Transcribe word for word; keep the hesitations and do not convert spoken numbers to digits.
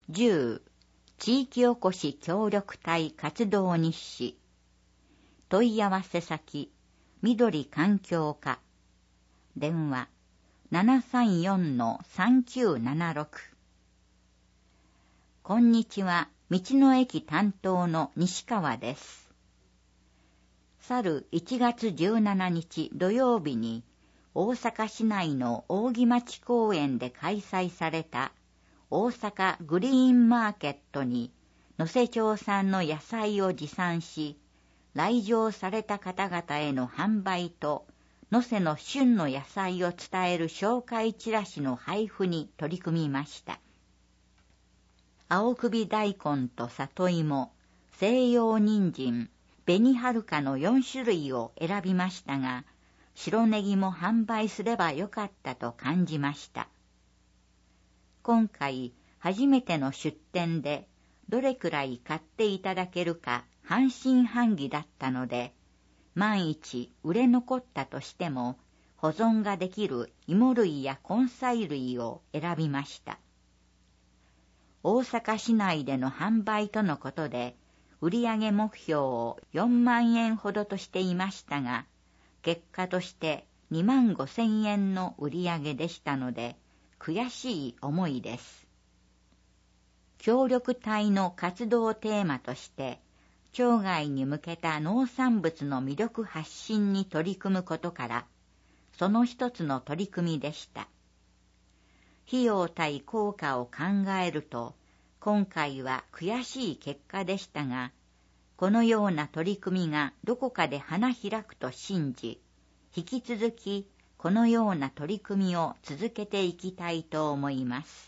じゅう地域おこし協力隊活動日誌。問い合わせ先緑環境課。電話 ななさんよんのさんきゅうななろく。こんにちは、道の駅担当の西川です。去るいちがつじゅうしちにち土曜日に大阪市内の扇町公園で開催された大阪グリーンマーケットに能勢町産の野菜を持参し、来場された方々への販売と能勢の旬の野菜を伝える紹介チラシの配布に取り組みました。青首大根と里芋、西洋人参、紅はるかのよんしゅるいを選びましたが、白ネギも販売すればよかったと感じました。今回初めての出店でどれくらい買っていただけるか半信半疑だったので、万一売れ残ったとしても保存ができる芋類や根菜類を選びました。大阪市内での販売とのことで、売上目標をよんまんえんほどとしていましたが、結果としてにまんごせんえんの売上でしたので、悔しい思いです。協力隊の活動テーマとして、町外に向けた農産物の魅力発信に取り組むことから、その一つの取り組みでした。費用対効果を考えると、今回は悔しい結果でしたが、このような取り組みがどこかで花開くと信じ、引き続きこのような取り組みを続けていきたいと思います。